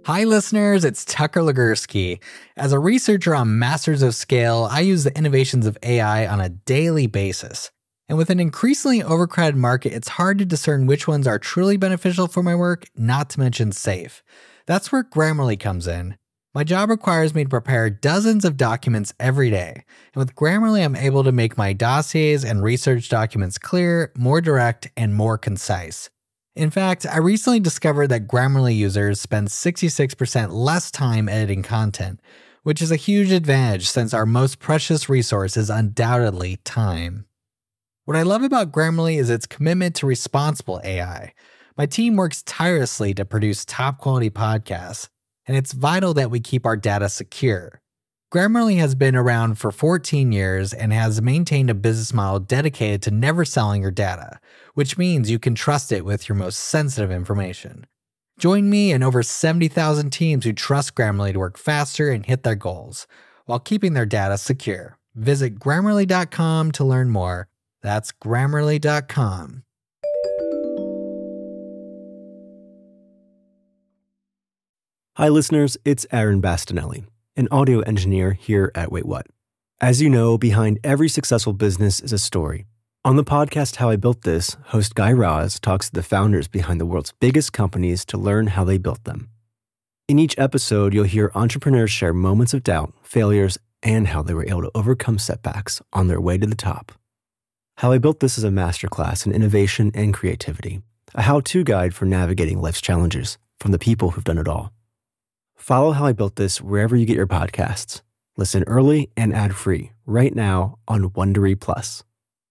Hi listeners, it's Tucker Legursky. As a researcher on Masters of Scale, I use the innovations of AI on a daily basis. And with an increasingly overcrowded market, it's hard to discern which ones are truly beneficial for my work, not to mention safe. That's where Grammarly comes in. My job requires me to prepare dozens of documents every day. And with Grammarly, I'm able to make my dossiers and research documents clear, more direct, and more concise. In fact, I recently discovered that Grammarly users spend 66% less time editing content, which is a huge advantage since our most precious resource is undoubtedly time. What I love about Grammarly is its commitment to responsible AI. My team works tirelessly to produce top-quality podcasts, and it's vital that we keep our data secure. Grammarly has been around for 14 years and has maintained a business model dedicated to never selling your data, which means you can trust it with your most sensitive information. Join me and over 70,000 teams who trust Grammarly to work faster and hit their goals, while keeping their data secure. Visit Grammarly.com to learn more. That's Grammarly.com. Hi listeners, it's Aaron Bastinelli, an audio engineer here at Wait What. As you know, behind every successful business is a story. On the podcast How I Built This, host Guy Raz talks to the founders behind the world's biggest companies to learn how they built them. In each episode, you'll hear entrepreneurs share moments of doubt, failures, and how they were able to overcome setbacks on their way to the top. How I Built This is a masterclass in innovation and creativity, a how-to guide for navigating life's challenges from the people who've done it all. Follow How I Built This wherever you get your podcasts. Listen early and ad-free right now on Wondery Plus.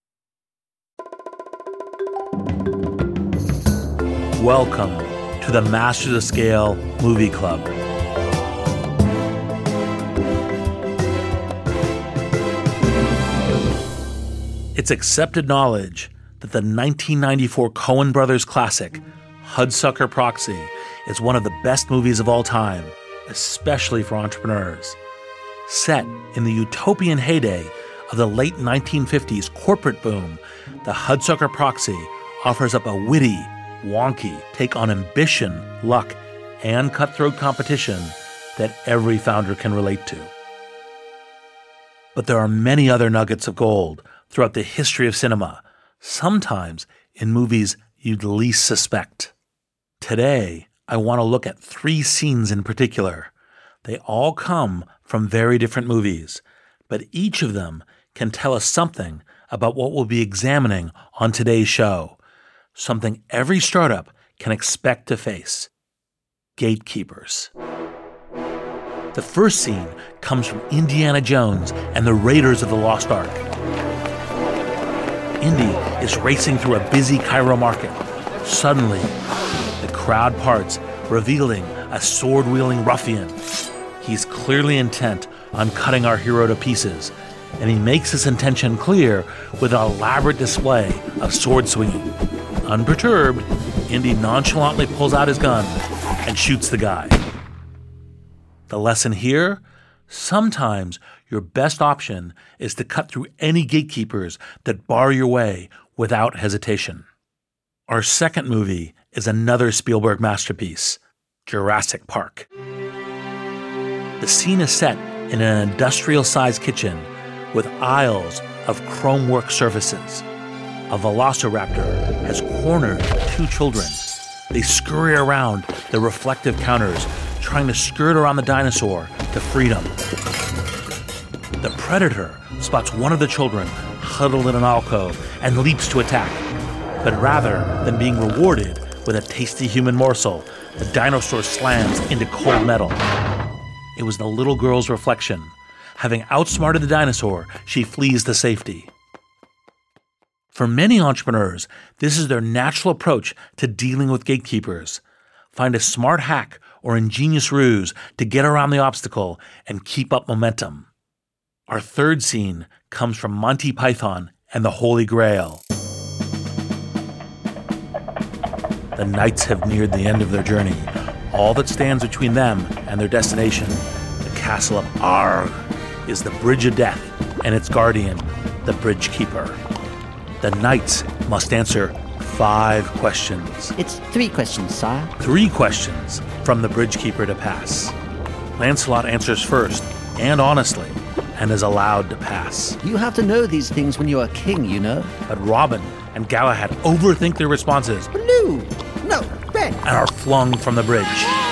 Welcome to the Masters of Scale Movie Club. It's accepted knowledge that the 1994 Coen Brothers classic, Hudsucker Proxy, is one of the best movies of all time, especially for entrepreneurs. Set in the utopian heyday of the late 1950s corporate boom, the Hudsucker Proxy offers up a witty, wonky take on ambition, luck, and cutthroat competition that every founder can relate to. But there are many other nuggets of gold throughout the history of cinema, sometimes in movies you'd least suspect. Today, I want to look at 3 scenes in particular. They all come from very different movies, but each of them can tell us something about what we'll be examining on today's show, something every startup can expect to face: gatekeepers. The first scene comes from Indiana Jones and the Raiders of the Lost Ark. Indy is racing through a busy Cairo market. Suddenly, the crowd parts, revealing a sword-wielding ruffian. He's clearly intent on cutting our hero to pieces, and he makes his intention clear with an elaborate display of sword swinging. Unperturbed, Indy nonchalantly pulls out his gun and shoots the guy. The lesson here? Sometimes your best option is to cut through any gatekeepers that bar your way without hesitation. Our second movie is another Spielberg masterpiece, Jurassic Park. The scene is set in an industrial-sized kitchen with aisles of chromework surfaces. A velociraptor has cornered 2 children. They scurry around the reflective counters, trying to skirt around the dinosaur to freedom. The predator spots one of the children huddled in an alcove and leaps to attack. But rather than being rewarded with a tasty human morsel, the dinosaur slams into cold metal. It was the little girl's reflection. Having outsmarted the dinosaur, she flees to safety. For many entrepreneurs, this is their natural approach to dealing with gatekeepers. Find a smart hack or ingenious ruse to get around the obstacle and keep up momentum. Our third scene comes from Monty Python and the Holy Grail. The knights have neared the end of their journey. All that stands between them and their destination, the castle of Arg, is the Bridge of Death and its guardian, the Bridge Keeper. The knights must answer 5 questions. It's 3 questions, sire. 3 questions from the Bridgekeeper to pass. Lancelot answers first, and honestly, and is allowed to pass. You have to know these things when you're a king, you know. But Robin and Galahad overthink their responses Blue! No, red! and are flung from the bridge.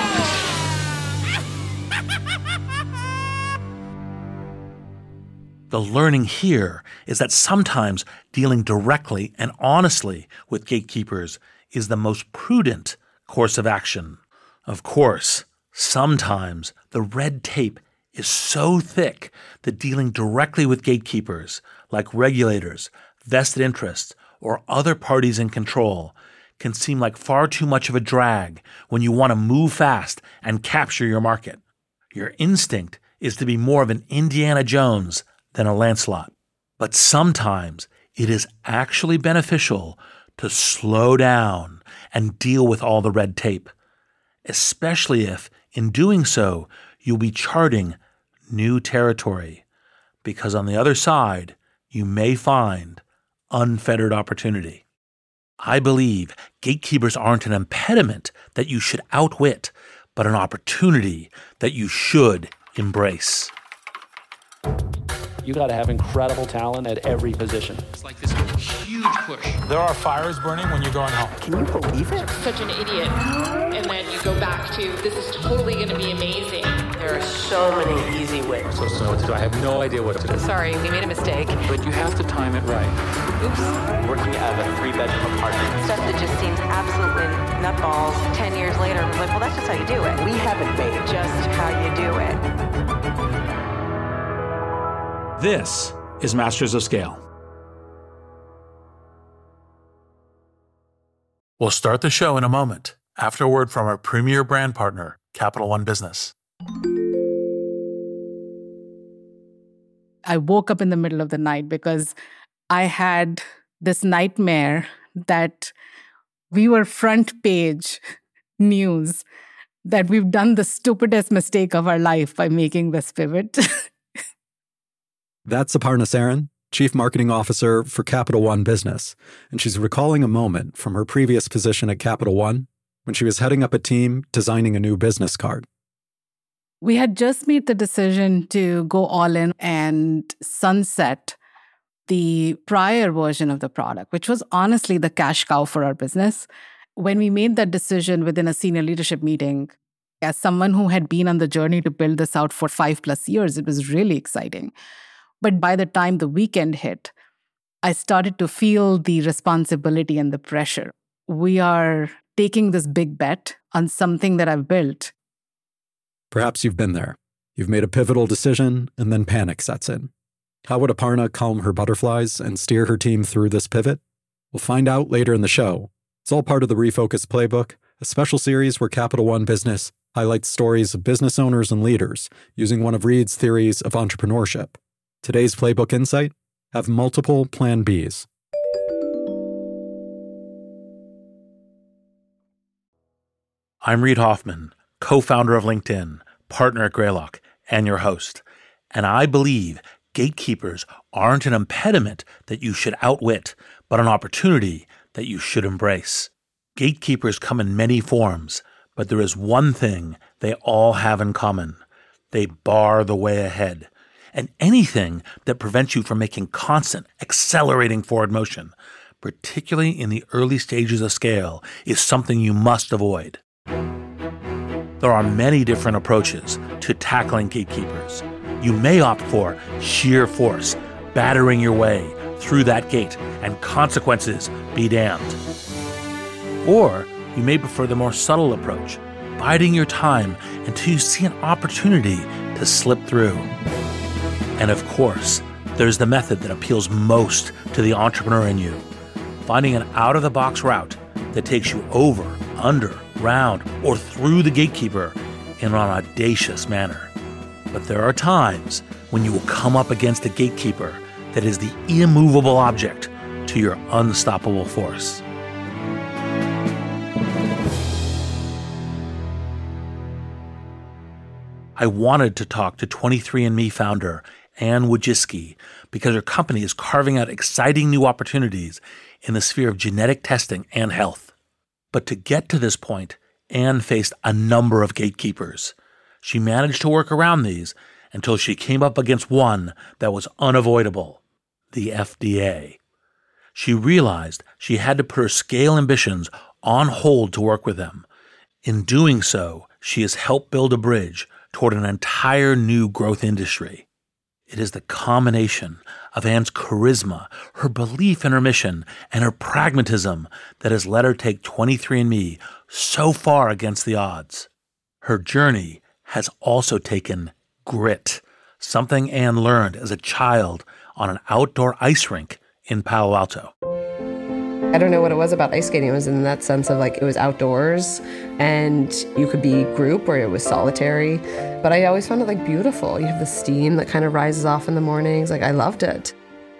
The learning here is that sometimes dealing directly and honestly with gatekeepers is the most prudent course of action. Of course, sometimes the red tape is so thick that dealing directly with gatekeepers, like regulators, vested interests, or other parties in control, can seem like far too much of a drag when you want to move fast and capture your market. Your instinct is to be more of an Indiana Jones than a Lancelot. But sometimes it is actually beneficial to slow down and deal with all the red tape, especially if, in doing so, you'll be charting new territory, because on the other side, you may find unfettered opportunity. I believe gatekeepers aren't an impediment that you should outwit, but an opportunity that you should embrace. You got to have incredible talent at every position. It's like this huge push. There are fires burning when you're going home. Can you believe it? Such an idiot. And then you go back to, this is totally going to be amazing. There are so many easy ways. So what to do. I have no idea what to do. Sorry, we made a mistake. But you have to time it right. Oops. Working out of a 3-bedroom apartment. Stuff that just seems absolutely nutballs. 10 years later, I'm like, well, that's just how you do it. We haven't made Just how you do it. This is Masters of Scale. We'll start the show in a moment, after a word from our premier brand partner, Capital One Business. I woke up in the middle of the night because I had this nightmare that we were front page news, that we've done the stupidest mistake of our life by making this pivot. That's Aparna Saran, Chief Marketing Officer for Capital One Business, and she's recalling a moment from her previous position at Capital One when she was heading up a team designing a new business card. We had just made the decision to go all in and sunset the prior version of the product, which was honestly the cash cow for our business. When we made that decision within a senior leadership meeting, as someone who had been on the journey to build this out for 5+ years, it was really exciting. But by the time the weekend hit, I started to feel the responsibility and the pressure. We are taking this big bet on something that I've built. Perhaps you've been there. You've made a pivotal decision, and then panic sets in. How would Aparna calm her butterflies and steer her team through this pivot? We'll find out later in the show. It's all part of the Refocus Playbook, a special series where Capital One Business highlights stories of business owners and leaders using one of Reid's theories of entrepreneurship. Today's Playbook Insight: have multiple Plan Bs. I'm Reid Hoffman, co-founder of LinkedIn, partner at Greylock, and your host. And I believe gatekeepers aren't an impediment that you should outwit, but an opportunity that you should embrace. Gatekeepers come in many forms, but there is one thing they all have in common. They bar the way ahead. And anything that prevents you from making constant, accelerating forward motion, particularly in the early stages of scale, is something you must avoid. There are many different approaches to tackling gatekeepers. You may opt for sheer force, battering your way through that gate, and consequences be damned. Or you may prefer the more subtle approach, biding your time until you see an opportunity to slip through. And of course, there's the method that appeals most to the entrepreneur in you, finding an out-of-the-box route that takes you over, under, round, or through the gatekeeper in an audacious manner. But there are times when you will come up against a gatekeeper that is the immovable object to your unstoppable force. I wanted to talk to 23andMe founder Anne Wojcicki because her company is carving out exciting new opportunities in the sphere of genetic testing and health. But to get to this point, Anne faced a number of gatekeepers. She managed to work around these until she came up against one that was unavoidable: the FDA. She realized she had to put her scale ambitions on hold to work with them. In doing so, she has helped build a bridge toward an entire new growth industry. It is the combination of Anne's charisma, her belief in her mission, and her pragmatism that has let her take 23andMe so far against the odds. Her journey has also taken grit, something Anne learned as a child on an outdoor ice rink in Palo Alto. I don't know what it was about ice skating. It was in that sense of like it was outdoors and you could be group or it was solitary. But I always found it like beautiful. You have the steam that kind of rises off in the mornings. Like I loved it.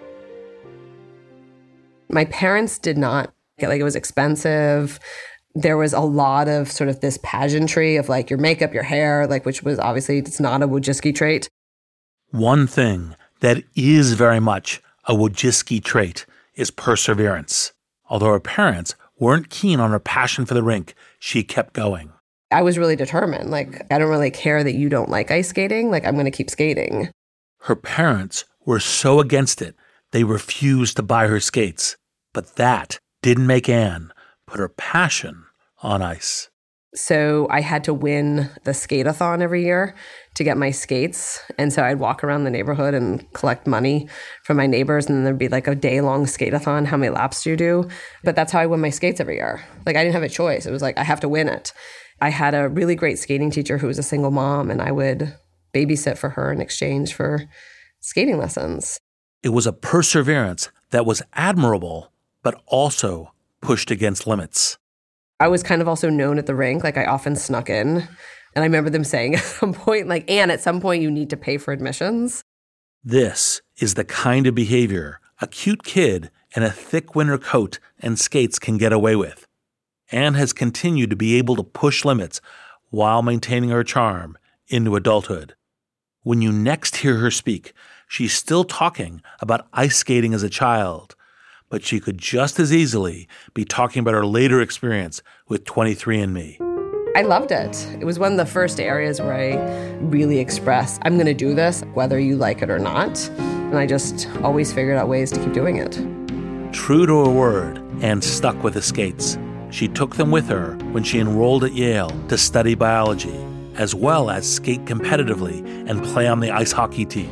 My parents did not get, like, it was expensive. There was a lot of sort of this pageantry of like your makeup, your hair, like, which was obviously, it's not a Wojcicki trait. One thing that is very much a Wojcicki trait is perseverance. Although her parents weren't keen on her passion for the rink, she kept going. I was really determined. Like, I don't really care that you don't like ice skating. Like, I'm going to keep skating. Her parents were so against it, they refused to buy her skates. But that didn't make Anne put her passion on ice. So I had to win the skate-a-thon every year to get my skates. And so I'd walk around the neighborhood and collect money from my neighbors. And then there'd be like a day-long skate-a-thon. How many laps do you do? But that's how I won my skates every year. Like, I didn't have a choice. It was like, I have to win it. I had a really great skating teacher who was a single mom, and I would babysit for her in exchange for skating lessons. It was a perseverance that was admirable, but also pushed against limits. I was kind of also known at the rink. Like, I often snuck in. And I remember them saying at some point, like, Anne, at some point you need to pay for admissions. This is the kind of behavior a cute kid in a thick winter coat and skates can get away with. Anne has continued to be able to push limits while maintaining her charm into adulthood. When you next hear her speak, she's still talking about ice skating as a child, but she could just as easily be talking about her later experience with 23andMe. I loved it. It was one of the first areas where I really expressed, I'm going to do this, whether you like it or not. And I just always figured out ways to keep doing it. True to her word, Anne stuck with the skates. She took them with her when she enrolled at Yale to study biology, as well as skate competitively and play on the ice hockey team.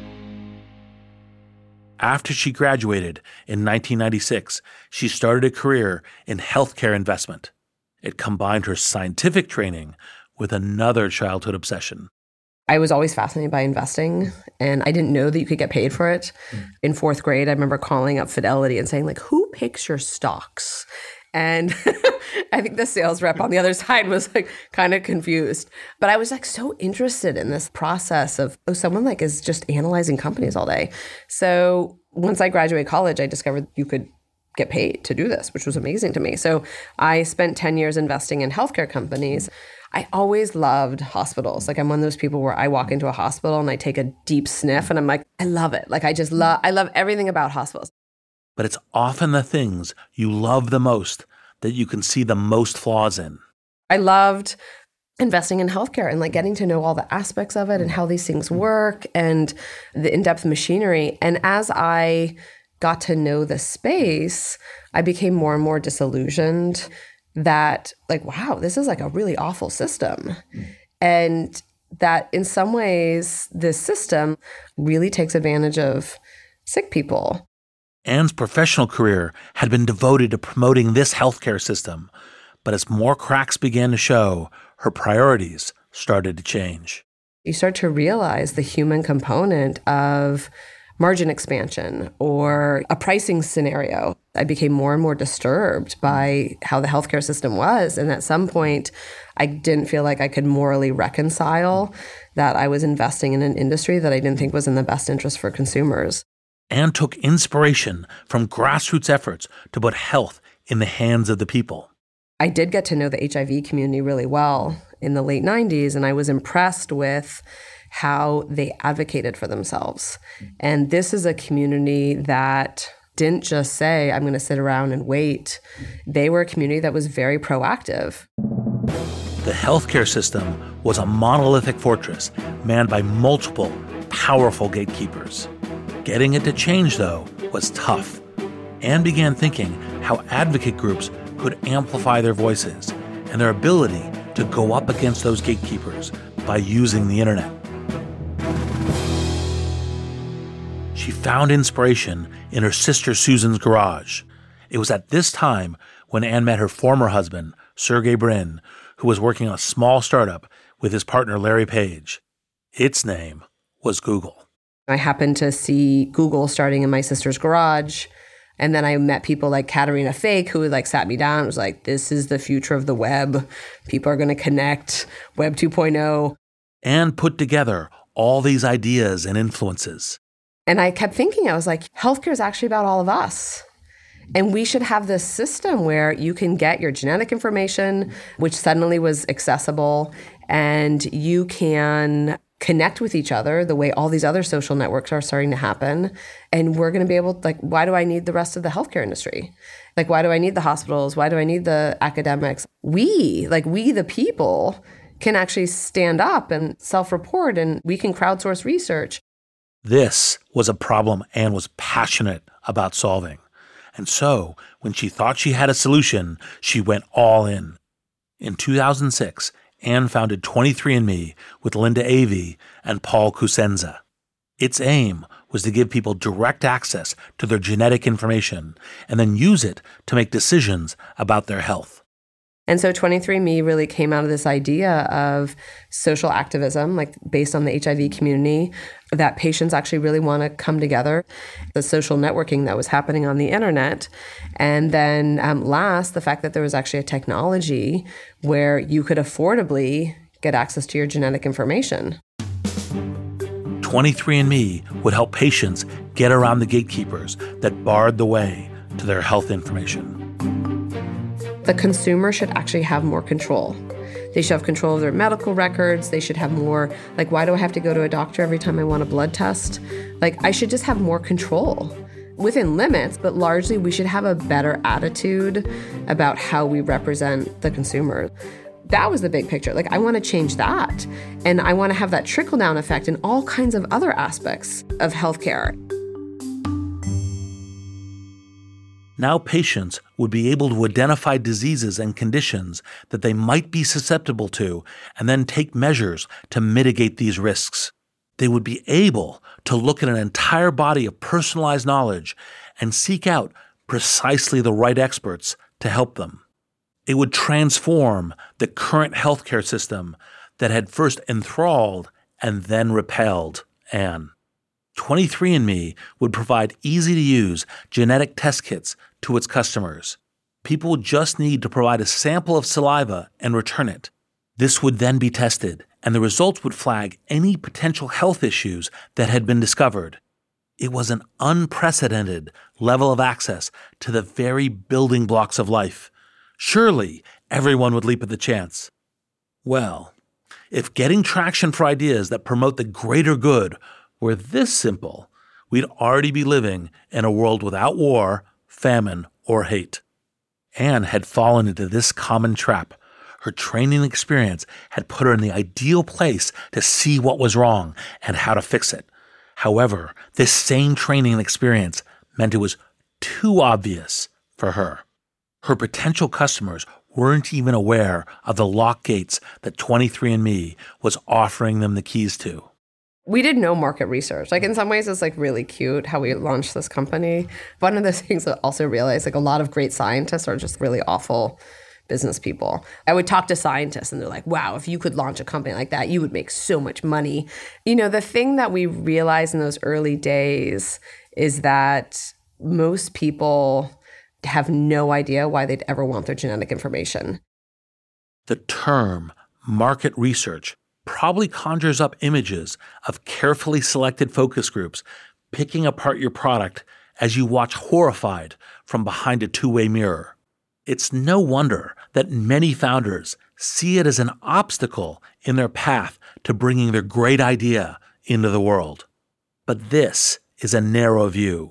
After she graduated in 1996, she started a career in healthcare investment. It combined her scientific training with another childhood obsession. I was always fascinated by investing, and I didn't know that you could get paid for it. In fourth grade, I remember calling up Fidelity and saying, like, who picks your stocks? And I think the sales rep on the other side was like kind of confused. But I was like so interested in this process of, someone like is just analyzing companies all day. So once I graduated college, I discovered you could get paid to do this, which was amazing to me. So I spent 10 years investing in healthcare companies. I always loved hospitals. Like, I'm one of those people where I walk into a hospital and I take a deep sniff and I'm like, I love it. Like, I love everything about hospitals. But it's often the things you love the most that you can see the most flaws in. I loved investing in healthcare and like getting to know all the aspects of it and how these things work and the in-depth machinery. And as I got to know the space, I became more and more disillusioned that, like, wow, this is like a really awful system. And that in some ways, this system really takes advantage of sick people. Anne's professional career had been devoted to promoting this healthcare system, but as more cracks began to show, her priorities started to change. You start to realize the human component of margin expansion or a pricing scenario. I became more and more disturbed by how the healthcare system was. And at some point, I didn't feel like I could morally reconcile that I was investing in an industry that I didn't think was in the best interest for consumers. Anne took inspiration from grassroots efforts to put health in the hands of the people. I did get to know the HIV community really well in the late 90s, and I was impressed with how they advocated for themselves. And this is a community that didn't just say, I'm going to sit around and wait. They were a community that was very proactive. The healthcare system was a monolithic fortress manned by multiple, powerful gatekeepers. Getting it to change, though, was tough. Anne began thinking how advocate groups could amplify their voices and their ability to go up against those gatekeepers by using the internet. She found inspiration in her sister Susan's garage. It was at this time when Anne met her former husband, Sergey Brin, who was working on a small startup with his partner Larry Page. Its name was Google. I happened to see Google starting in my sister's garage. And then I met people like Katerina Fake, who sat me down and was like, this is the future of the web. People are going to connect, Web 2.0. Anne put together all these ideas and influences. And I kept thinking, I was like, healthcare is actually about all of us. And we should have this system where you can get your genetic information, which suddenly was accessible, and you can connect with each other the way all these other social networks are starting to happen. And we're going to be able to, why do I need the rest of the healthcare industry? Why do I need the hospitals? Why do I need the academics? We the people, can actually stand up and self-report, and we can crowdsource research. This was a problem Anne was passionate about solving. And so, when she thought she had a solution, she went all in. In 2006, Anne founded 23andMe with Linda Avey and Paul Kusenza. Its aim was to give people direct access to their genetic information and then use it to make decisions about their health. And so 23andMe really came out of this idea of social activism, based on the HIV community, that patients actually really want to come together, the social networking that was happening on the internet. And then last, the fact that there was actually a technology where you could affordably get access to your genetic information. 23andMe would help patients get around the gatekeepers that barred the way to their health information. The consumer should actually have more control. They should have control of their medical records. They should have more, why do I have to go to a doctor every time I want a blood test? I should just have more control within limits, but largely we should have a better attitude about how we represent the consumer. That was the big picture. I want to change that. And I want to have that trickle-down effect in all kinds of other aspects of healthcare. Now patients would be able to identify diseases and conditions that they might be susceptible to and then take measures to mitigate these risks. They would be able to look at an entire body of personalized knowledge and seek out precisely the right experts to help them. It would transform the current healthcare system that had first enthralled and then repelled Anne. 23andMe would provide easy-to-use genetic test kits to its customers. People would just need to provide a sample of saliva and return it. This would then be tested, and the results would flag any potential health issues that had been discovered. It was an unprecedented level of access to the very building blocks of life. Surely everyone would leap at the chance. Well, if getting traction for ideas that promote the greater good were this simple, we'd already be living in a world without war, famine, or hate. Anne had fallen into this common trap. Her training experience had put her in the ideal place to see what was wrong and how to fix it. However, this same training experience meant it was too obvious for her. Her potential customers weren't even aware of the lock gates that 23andMe was offering them the keys to. We did no market research. In some ways, it's really cute how we launched this company. One of those things that also realized a lot of great scientists are just really awful business people. I would talk to scientists and they're like, wow, if you could launch a company like that, you would make so much money. The thing that we realized in those early days is that most people have no idea why they'd ever want their genetic information. The term market research probably conjures up images of carefully selected focus groups picking apart your product as you watch horrified from behind a two-way mirror. It's no wonder that many founders see it as an obstacle in their path to bringing their great idea into the world. But this is a narrow view,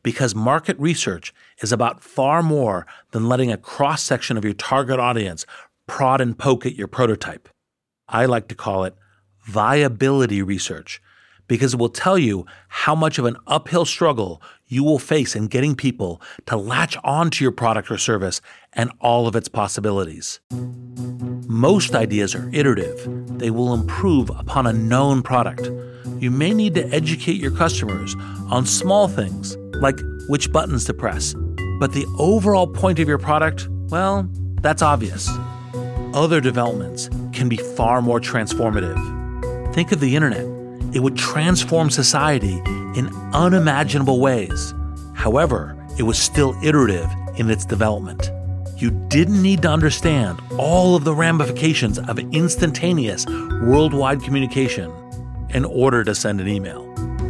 Because market research is about far more than letting a cross-section of your target audience prod and poke at your prototype. I like to call it viability research, because it will tell you how much of an uphill struggle you will face in getting people to latch onto your product or service and all of its possibilities. Most ideas are iterative. They will improve upon a known product. You may need to educate your customers on small things, like which buttons to press. But the overall point of your product, well, that's obvious. Other developments can be far more transformative. Think of the internet. It would transform society in unimaginable ways. However, it was still iterative in its development. You didn't need to understand all of the ramifications of instantaneous worldwide communication in order to send an email.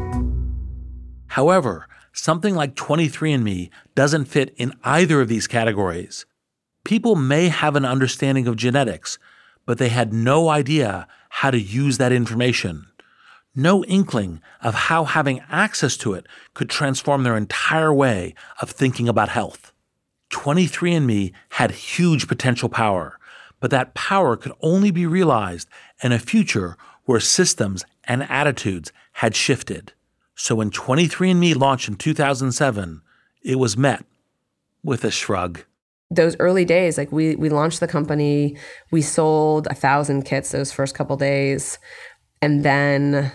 However, something like 23andMe doesn't fit in either of these categories. People may have an understanding of genetics, but they had no idea how to use that information. No inkling of how having access to it could transform their entire way of thinking about health. 23andMe had huge potential power, but that power could only be realized in a future where systems and attitudes had shifted. So when 23andMe launched in 2007, it was met with a shrug. Those early days, like we launched the company, we sold 1,000 kits those first couple days. And then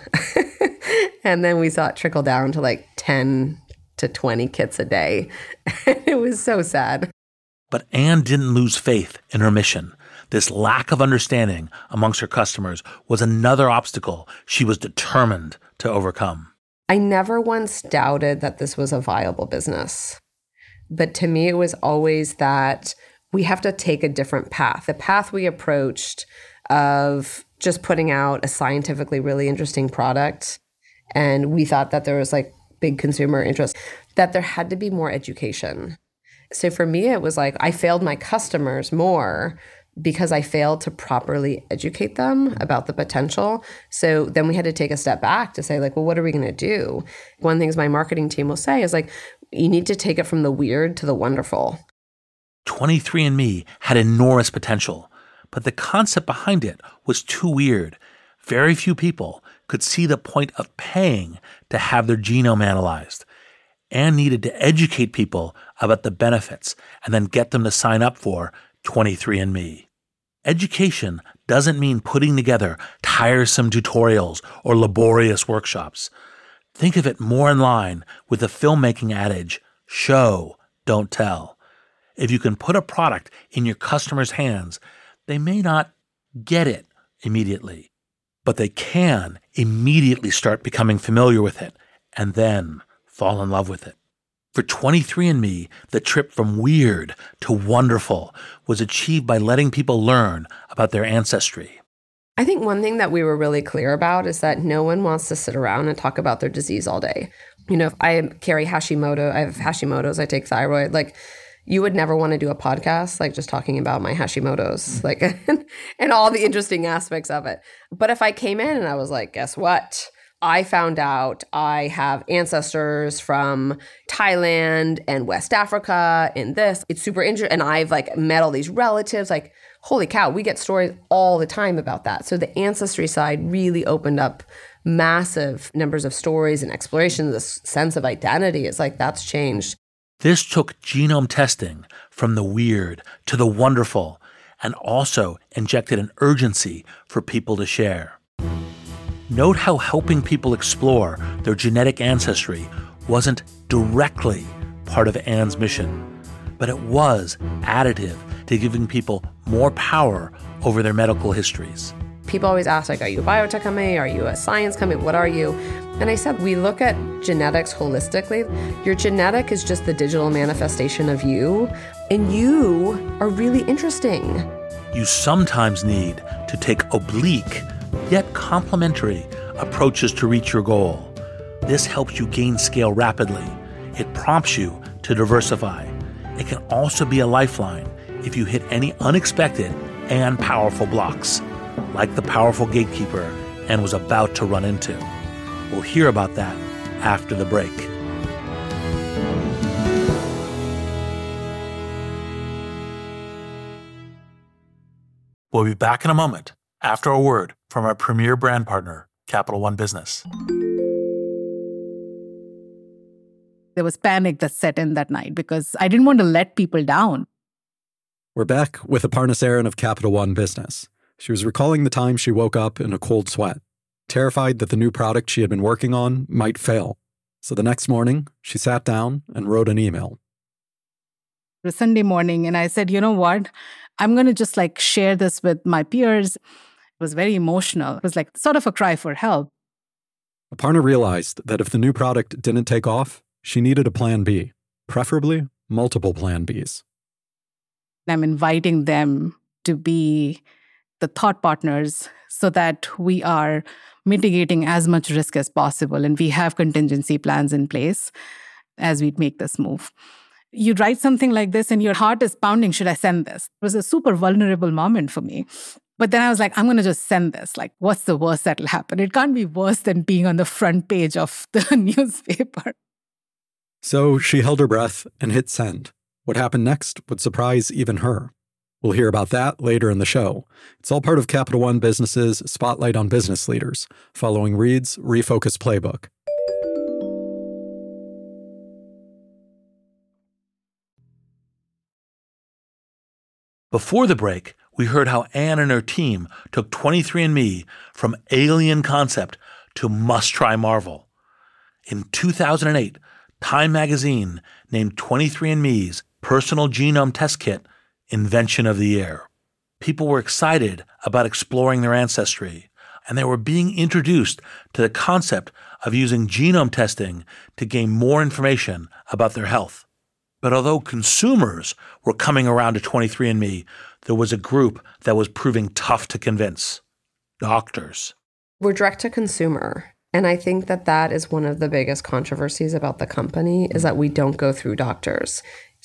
we saw it trickle down to like 10 to 20 kits a day. It was so sad. But Anne didn't lose faith in her mission. This lack of understanding amongst her customers was another obstacle she was determined to overcome. I never once doubted that this was a viable business. But to me, it was always that we have to take a different path. The path we approached of just putting out a scientifically really interesting product, and we thought that there was like big consumer interest, that there had to be more education. So for me, it was like I failed my customers more because I failed to properly educate them about the potential. So then we had to take a step back to say like, well, what are we going to do? One thing my marketing team will say is like, you need to take it from the weird to the wonderful. 23andMe had enormous potential, but the concept behind it was too weird. Very few people could see the point of paying to have their genome analyzed, and needed to educate people about the benefits and then get them to sign up for 23andMe. Education doesn't mean putting together tiresome tutorials or laborious workshops. Think of it more in line with the filmmaking adage, show, don't tell. If you can put a product in your customer's hands, they may not get it immediately, but they can immediately start becoming familiar with it and then fall in love with it. For 23andMe, the trip from weird to wonderful was achieved by letting people learn about their ancestry. I think one thing that we were really clear about is that no one wants to sit around and talk about their disease all day. You know, if I carry Hashimoto, I have Hashimoto's, I take thyroid, like you would never want to do a podcast like just talking about my Hashimoto's, like and all the interesting aspects of it. But if I came in and I was like, guess what? I found out I have ancestors from Thailand and West Africa and this. It's super interesting. And I've like met all these relatives. Like, holy cow, we get stories all the time about that. So the ancestry side really opened up massive numbers of stories and exploration. This sense of identity is like, that's changed. This took genome testing from the weird to the wonderful and also injected an urgency for people to share. Note how helping people explore their genetic ancestry wasn't directly part of Anne's mission, but it was additive to giving people more power over their medical histories. People always ask, like, are you a biotech company? Are you a science company? What are you? And I said, we look at genetics holistically. Your genetic is just the digital manifestation of you, and you are really interesting. You sometimes need to take oblique, yet complementary approaches to reach your goal. This helps you gain scale rapidly. It prompts you to diversify. It can also be a lifeline if you hit any unexpected and powerful blocks, like the powerful gatekeeper Anne was about to run into. We'll hear about that after the break. We'll be back in a moment after a word from our premier brand partner, Capital One Business. There was panic that set in that night because I didn't want to let people down. We're back with Aparna Saran of Capital One Business. She was recalling the time she woke up in a cold sweat, terrified that the new product she had been working on might fail. So the next morning, she sat down and wrote an email. It was Sunday morning, and I said, you know what? I'm going to just share this with my peers. It was very emotional. It was sort of a cry for help. Aparna realized that if the new product didn't take off, she needed a plan B, preferably multiple plan Bs. I'm inviting them to be the thought partners so that we are mitigating as much risk as possible and we have contingency plans in place as we make this move. You write something like this and your heart is pounding, should I send this? It was a super vulnerable moment for me. But then I was I'm going to just send this. What's the worst that'll happen? It can't be worse than being on the front page of the newspaper. So she held her breath and hit send. What happened next would surprise even her. We'll hear about that later in the show. It's all part of Capital One Business's Spotlight on Business Leaders, following Reed's Refocus Playbook. Before the break, we heard how Anne and her team took 23andMe from alien concept to must-try marvel. In 2008, Time magazine named 23andMe's personal genome test kit Invention of the Year. People were excited about exploring their ancestry, and they were being introduced to the concept of using genome testing to gain more information about their health. But although consumers were coming around to 23andMe, there was a group that was proving tough to convince: doctors. We're direct to consumer. And I think that is one of the biggest controversies about the company is that we don't go through doctors.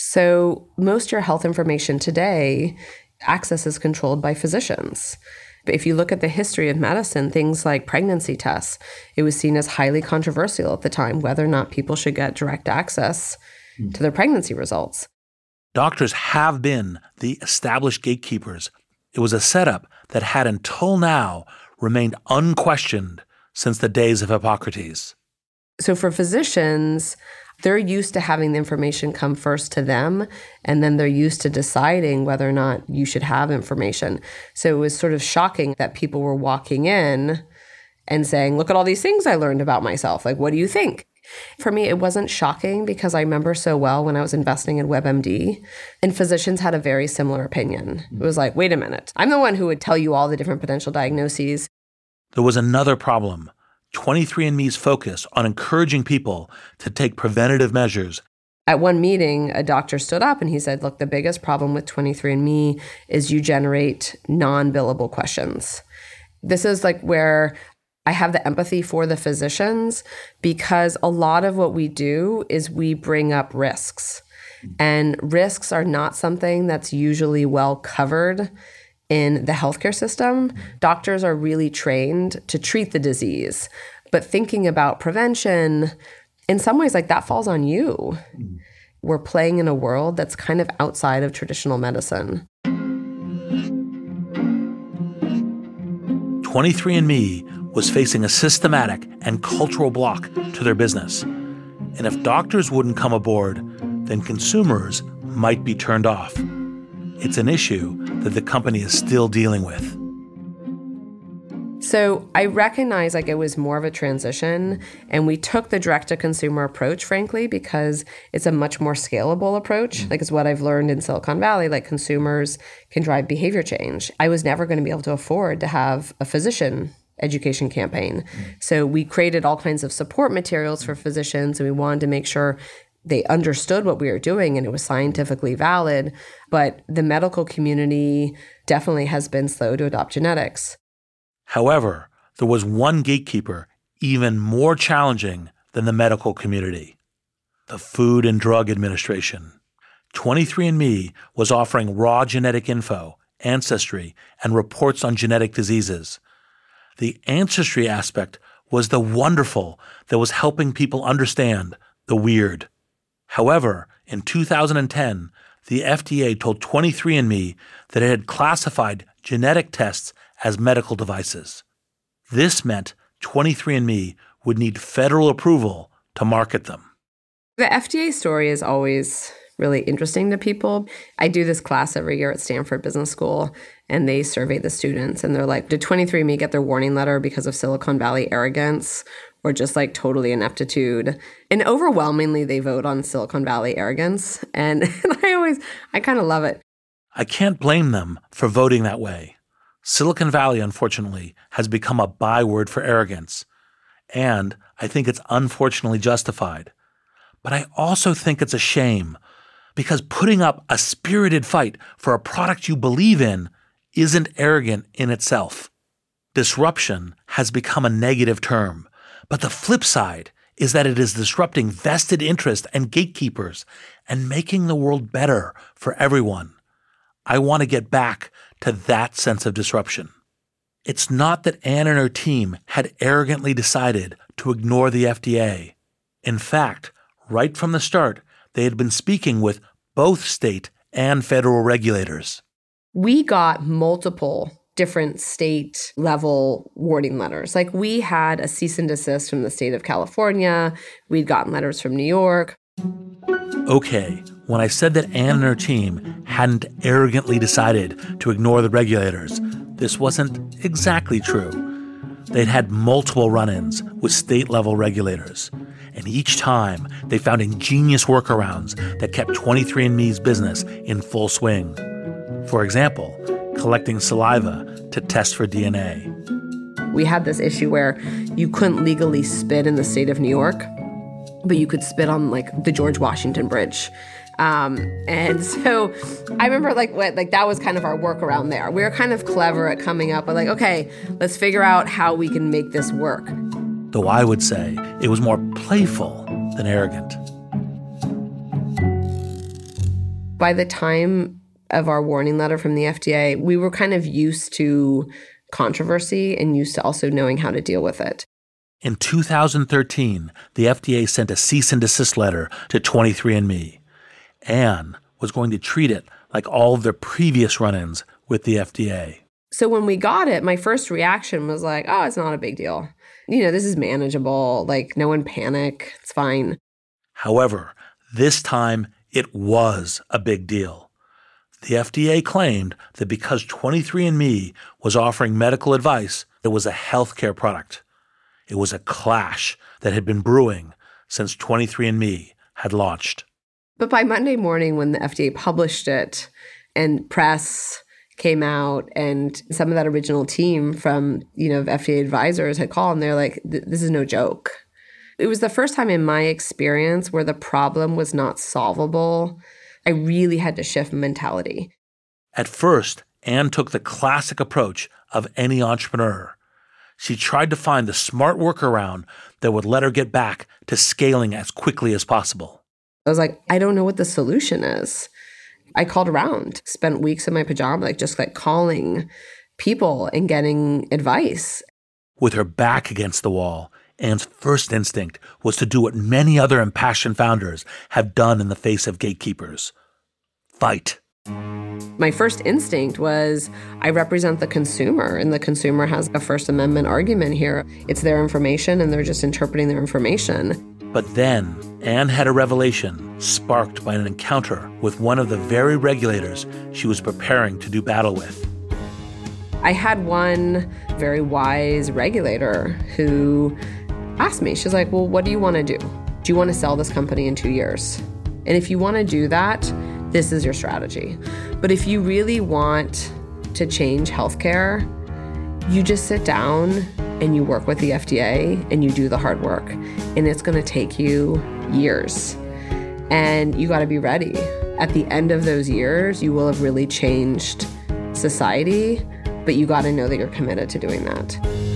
So most of your health information today, access is controlled by physicians. But if you look at the history of medicine, things like pregnancy tests, it was seen as highly controversial at the time, whether or not people should get direct access to their pregnancy results. Doctors have been the established gatekeepers. It was a setup that had until now remained unquestioned since the days of Hippocrates. So for physicians, they're used to having the information come first to them, and then they're used to deciding whether or not you should have information. So it was sort of shocking that people were walking in and saying, look at all these things I learned about myself. What do you think? For me, it wasn't shocking because I remember so well when I was investing in WebMD, and physicians had a very similar opinion. It was wait a minute, I'm the one who would tell you all the different potential diagnoses. There was another problem: 23andMe's focus on encouraging people to take preventative measures. At one meeting, a doctor stood up and he said, look, the biggest problem with 23andMe is you generate non-billable questions. This is where I have the empathy for the physicians, because a lot of what we do is we bring up risks. And risks are not something that's usually well covered in the healthcare system. Doctors are really trained to treat the disease, but thinking about prevention, in some ways, that falls on you. We're playing in a world that's kind of outside of traditional medicine. 23andMe was facing a systematic and cultural block to their business. And if doctors wouldn't come aboard, then consumers might be turned off. It's an issue that the company is still dealing with. So I recognize it was more of a transition, and we took the direct-to-consumer approach, frankly, because it's a much more scalable approach. It's what I've learned in Silicon Valley, consumers can drive behavior change. I was never going to be able to afford to have a physician education campaign. So we created all kinds of support materials for physicians, and we wanted to make sure they understood what we were doing and it was scientifically valid. But the medical community definitely has been slow to adopt genetics. However, there was one gatekeeper even more challenging than the medical community: the Food and Drug Administration. 23andMe was offering raw genetic info, ancestry, and reports on genetic diseases. The ancestry aspect was the wonderful that was helping people understand the weird. However, in 2010, the FDA told 23andMe that it had classified genetic tests as medical devices. This meant 23andMe would need federal approval to market them. The FDA story is always really interesting to people. I do this class every year at Stanford Business School, and they survey the students, and they're like, did 23andMe get their warning letter because of Silicon Valley arrogance or just like totally ineptitude? And overwhelmingly, they vote on Silicon Valley arrogance. And I kind of love it. I can't blame them for voting that way. Silicon Valley, unfortunately, has become a byword for arrogance. And I think it's unfortunately justified. But I also think it's a shame, because putting up a spirited fight for a product you believe in isn't arrogant in itself. Disruption has become a negative term, but the flip side is that it is disrupting vested interest and gatekeepers and making the world better for everyone. I want to get back to that sense of disruption. It's not that Anne and her team had arrogantly decided to ignore the FDA. In fact, right from the start, they had been speaking with both state and federal regulators. We got multiple different state level warning letters. Like, we had a cease and desist from the state of California. We'd gotten letters from New York. Okay, when I said that Anne and her team hadn't arrogantly decided to ignore the regulators, this wasn't exactly true. They'd had multiple run-ins with state-level regulators. And each time, they found ingenious workarounds that kept 23andMe's business in full swing. For example, collecting saliva to test for DNA. We had this issue where you couldn't legally spit in the state of New York, but you could spit on, like, the George Washington Bridge. And so I remember that was kind of our workaround there. We were kind of clever at coming up with like, okay, let's figure out how we can make this work. Though I would say it was more playful than arrogant. By the time of our warning letter from the FDA, we were kind of used to controversy and used to also knowing how to deal with it. In 2013, the FDA sent a cease and desist letter to 23andMe. Anne was going to treat it like all of their previous run-ins with the FDA. So when we got it, my first reaction was like, oh, it's not a big deal. This is manageable. Like, no one panic. It's fine. However, this time it was a big deal. The FDA claimed that because 23andMe was offering medical advice, it was a healthcare product. It was a clash that had been brewing since 23andMe had launched. But by Monday morning, when the FDA published it and press came out and some of that original team from, FDA advisors had called and they're like, this is no joke. It was the first time in my experience where the problem was not solvable. I really had to shift mentality. At first, Anne took the classic approach of any entrepreneur. She tried to find the smart workaround that would let her get back to scaling as quickly as possible. I was like, I don't know what the solution is. I called around, spent weeks in my pajamas, just calling people and getting advice. With her back against the wall, Anne's first instinct was to do what many other impassioned founders have done in the face of gatekeepers: fight. My first instinct was, I represent the consumer, and the consumer has a First Amendment argument here. It's their information, and they're just interpreting their information. But then, Anne had a revelation sparked by an encounter with one of the very regulators she was preparing to do battle with. I had one very wise regulator who asked me, she's like, well, what do you want to do? Do you want to sell this company in 2 years? And if you want to do that, this is your strategy. But if you really want to change healthcare, you just sit down and you work with the FDA and you do the hard work. And it's going to take you years. And you got to be ready. At the end of those years, you will have really changed society, but you got to know that you're committed to doing that.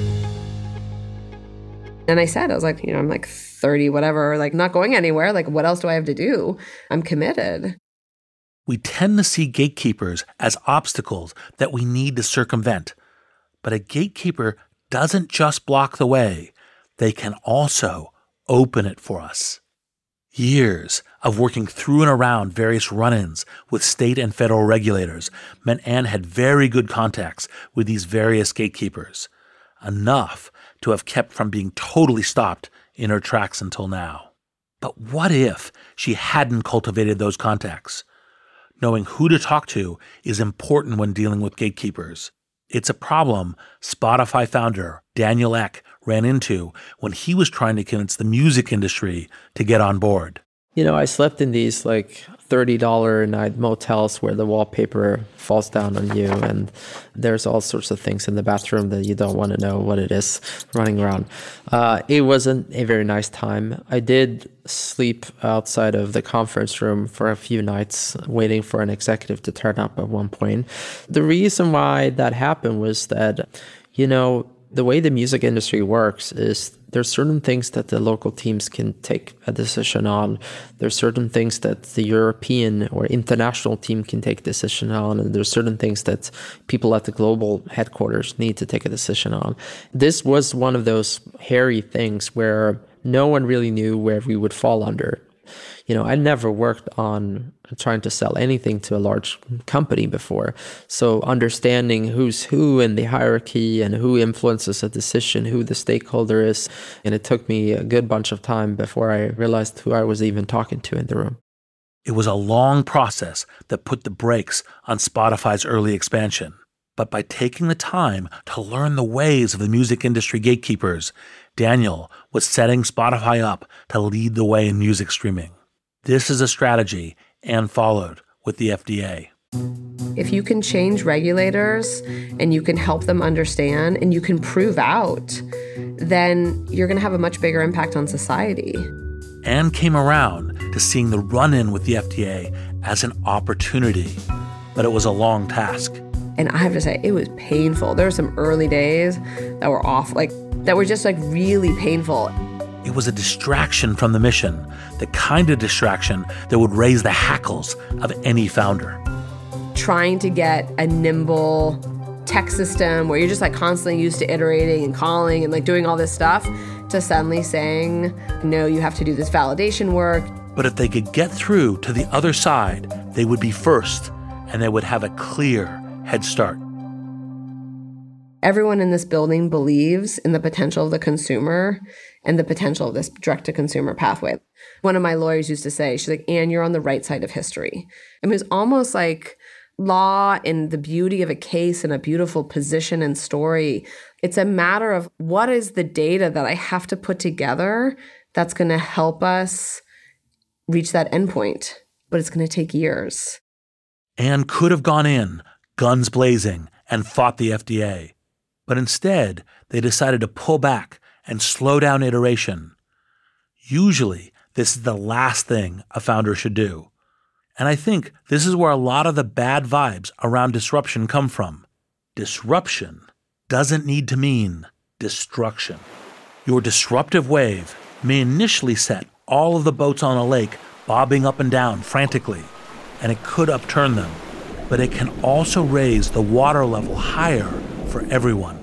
And I said, I was like, I'm like 30, whatever, not going anywhere. What else do I have to do? I'm committed. We tend to see gatekeepers as obstacles that we need to circumvent. But a gatekeeper doesn't just block the way. They can also open it for us. Years of working through and around various run-ins with state and federal regulators meant Anne had very good contacts with these various gatekeepers, enough to have kept from being totally stopped in her tracks until now. But what if she hadn't cultivated those contacts? Knowing who to talk to is important when dealing with gatekeepers. It's a problem Spotify founder Daniel Ek ran into when he was trying to convince the music industry to get on board. I slept in these $30 a night motels where the wallpaper falls down on you and there's all sorts of things in the bathroom that you don't want to know what it is running around. It wasn't a very nice time. I did sleep outside of the conference room for a few nights waiting for an executive to turn up at one point. The reason why that happened was that, the way the music industry works is there's certain things that the local teams can take a decision on. There's certain things that the European or international team can take a decision on. And there's certain things that people at the global headquarters need to take a decision on. This was one of those hairy things where no one really knew where we would fall under. I never worked on trying to sell anything to a large company before. So understanding who's who in the hierarchy and who influences a decision, who the stakeholder is. And it took me a good bunch of time before I realized who I was even talking to in the room. It was a long process that put the brakes on Spotify's early expansion. But by taking the time to learn the ways of the music industry gatekeepers, Daniel was setting Spotify up to lead the way in music streaming. This is a strategy Anne followed with the FDA. If you can change regulators and you can help them understand and you can prove out, then you're going to have a much bigger impact on society. Anne came around to seeing the run-in with the FDA as an opportunity, but it was a long task. And I have to say, it was painful. There were some early days that were off, that were just really painful. It was a distraction from the mission, the kind of distraction that would raise the hackles of any founder. Trying to get a nimble tech system where you're just constantly used to iterating and calling and doing all this stuff to suddenly saying, no, you have to do this validation work. But if they could get through to the other side, they would be first and they would have a clear head start. Everyone in this building believes in the potential of the consumer and the potential of this direct-to-consumer pathway. One of my lawyers used to say, she's like, Anne, you're on the right side of history. I mean, it's almost like law and the beauty of a case and a beautiful position and story. It's a matter of what is the data that I have to put together that's going to help us reach that endpoint, but it's going to take years. Anne could have gone in, guns blazing, and fought the FDA. But instead, they decided to pull back and slow down iteration. Usually, this is the last thing a founder should do. And I think this is where a lot of the bad vibes around disruption come from. Disruption doesn't need to mean destruction. Your disruptive wave may initially set all of the boats on a lake bobbing up and down frantically, and it could upturn them. But it can also raise the water level higher for everyone.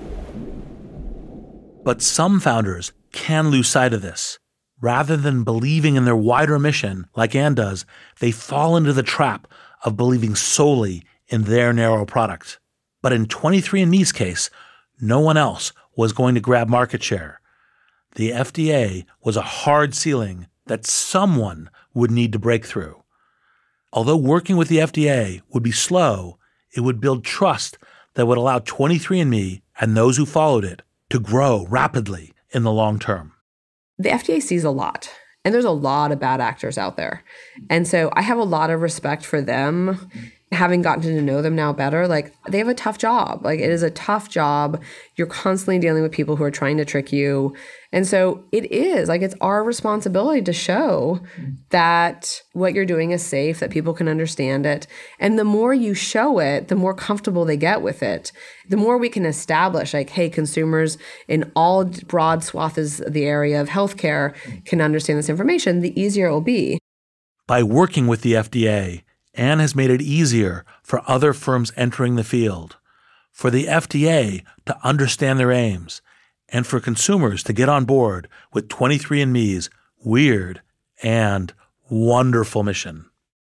But some founders can lose sight of this. Rather than believing in their wider mission, like Anne does, they fall into the trap of believing solely in their narrow product. But in 23andMe's case, no one else was going to grab market share. The FDA was a hard ceiling that someone would need to break through. Although working with the FDA would be slow, it would build trust that would allow 23andMe and those who followed it to grow rapidly in the long term. The FDA sees a lot, and there's a lot of bad actors out there. And so I have a lot of respect for them. Having gotten to know them now better, they have a tough job. It is a tough job. You're constantly dealing with people who are trying to trick you. And so it is, it's our responsibility to show that what you're doing is safe, that people can understand it. And the more you show it, the more comfortable they get with it. The more we can establish, hey, consumers in all broad swaths of the area of healthcare can understand this information, the easier it will be. By working with the FDA, Anne has made it easier for other firms entering the field, for the FDA to understand their aims, and for consumers to get on board with 23andMe's weird and wonderful mission.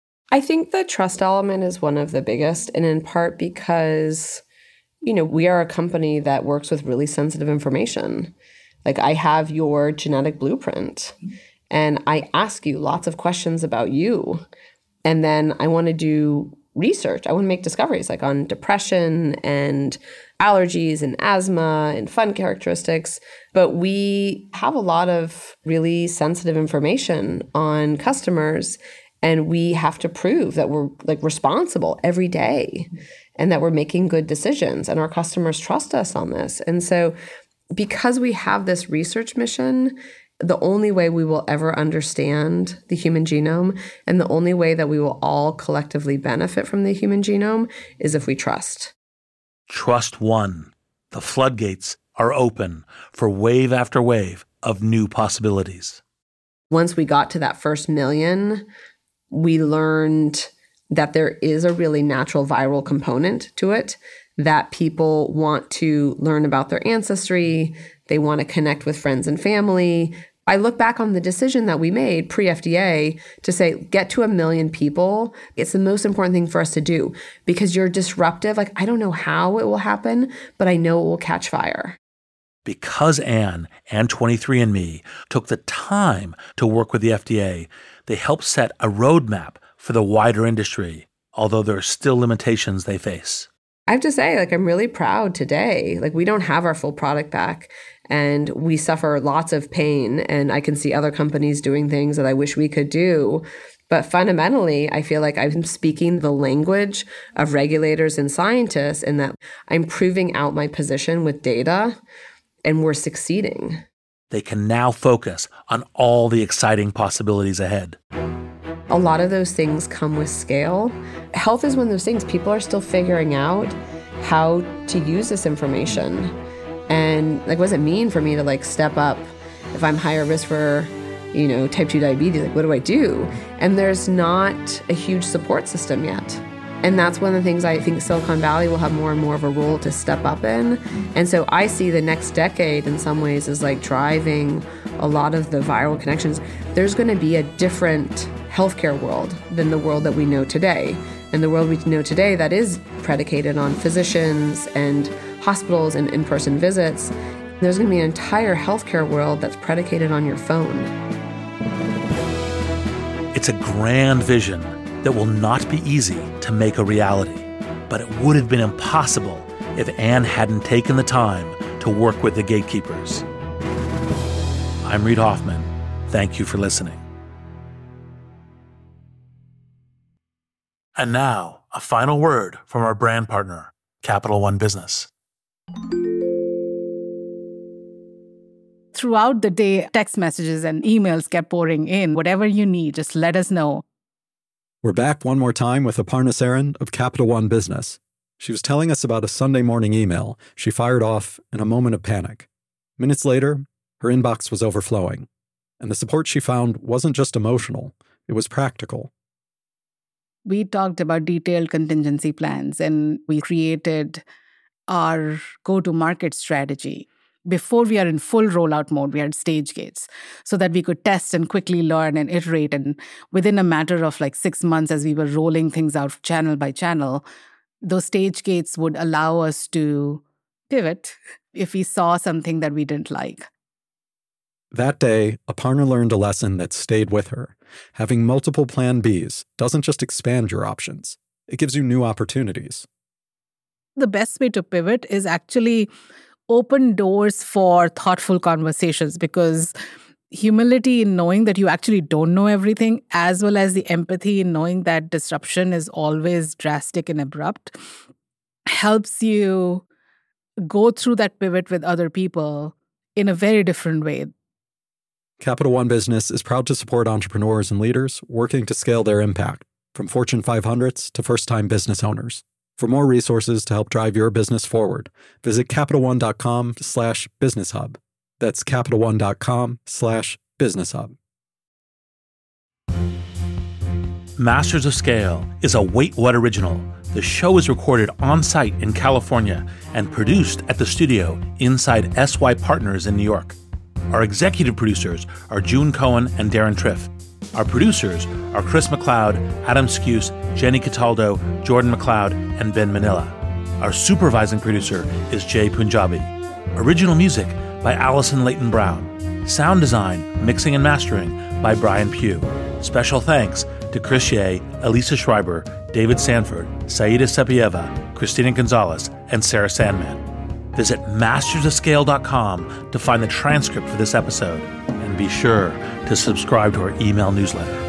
I think the trust element is one of the biggest, and in part because, we are a company that works with really sensitive information. Like, I have your genetic blueprint, and I ask you lots of questions about you. And then I want to do research. I want to make discoveries like on depression and allergies and asthma and fun characteristics. But we have a lot of really sensitive information on customers, and we have to prove that we're like responsible every day and that we're making good decisions, and our customers trust us on this. And so because we have this research mission, the only way we will ever understand the human genome and the only way that we will all collectively benefit from the human genome is if we trust. Trust one. The floodgates are open for wave after wave of new possibilities. Once we got to that first million, we learned that there is a really natural viral component to it, that people want to learn about their ancestry. They want to connect with friends and family. I look back on the decision that we made pre-FDA to say, get to 1 million people. It's the most important thing for us to do because you're disruptive. Like, I don't know how it will happen, but I know it will catch fire. Because Anne and 23andMe took the time to work with the FDA, they helped set a roadmap for the wider industry, although there are still limitations they face. I have to say, I'm really proud today. We don't have our full product back, and we suffer lots of pain, and I can see other companies doing things that I wish we could do. But fundamentally, I feel like I'm speaking the language of regulators and scientists, and that I'm proving out my position with data, and we're succeeding. They can now focus on all the exciting possibilities ahead. A lot of those things come with scale. Health is one of those things people are still figuring out how to use this information. And what does it mean for me to step up if I'm higher risk for, type 2 diabetes? What do I do? And there's not a huge support system yet. And that's one of the things I think Silicon Valley will have more and more of a role to step up in. And so I see the next decade in some ways as driving a lot of the viral connections. There's going to be a different healthcare world than the world that we know today. And the world we know today that is predicated on physicians and hospitals and in-person visits. There's going to be an entire healthcare world that's predicated on your phone. It's a grand vision that will not be easy to make a reality, but it would have been impossible if Anne hadn't taken the time to work with the gatekeepers. I'm Reid Hoffman. Thank you for listening. And now, a final word from our brand partner, Capital One Business. Throughout the day, text messages and emails kept pouring in. Whatever you need, just let us know. We're back one more time with Aparna Saran of Capital One Business. She was telling us about a Sunday morning email she fired off in a moment of panic. Minutes later, her inbox was overflowing. And the support she found wasn't just emotional, it was practical. We talked about detailed contingency plans, and we created our go-to-market strategy. Before we are in full rollout mode, we had stage gates so that we could test and quickly learn and iterate. And within a matter of 6 months, as we were rolling things out channel by channel, those stage gates would allow us to pivot if we saw something that we didn't like. That day, Aparna learned a lesson that stayed with her. Having multiple plan Bs doesn't just expand your options. It gives you new opportunities. The best way to pivot is actually open doors for thoughtful conversations, because humility in knowing that you actually don't know everything, as well as the empathy in knowing that disruption is always drastic and abrupt, helps you go through that pivot with other people in a very different way. Capital One Business is proud to support entrepreneurs and leaders working to scale their impact, from Fortune 500s to first-time business owners. For more resources to help drive your business forward, visit CapitalOne.com/BusinessHub. That's CapitalOne.com/BusinessHub. Masters of Scale is a Wait What original. The show is recorded on-site in California and produced at the studio inside SY Partners in New York. Our executive producers are June Cohen and Darren Triff. Our producers are Chris McLeod, Adam Skuse, Jenny Cataldo, Jordan McLeod, and Ben Manila. Our supervising producer is Jay Punjabi. Original music by Allison Leighton Brown. Sound design, mixing, and mastering by Brian Pugh. Special thanks to Chris Ye, Elisa Schreiber, David Sanford, Saida Sepieva, Christina Gonzalez, and Sarah Sandman. Visit mastersofscale.com to find the transcript for this episode, and be sure to subscribe to our email newsletter.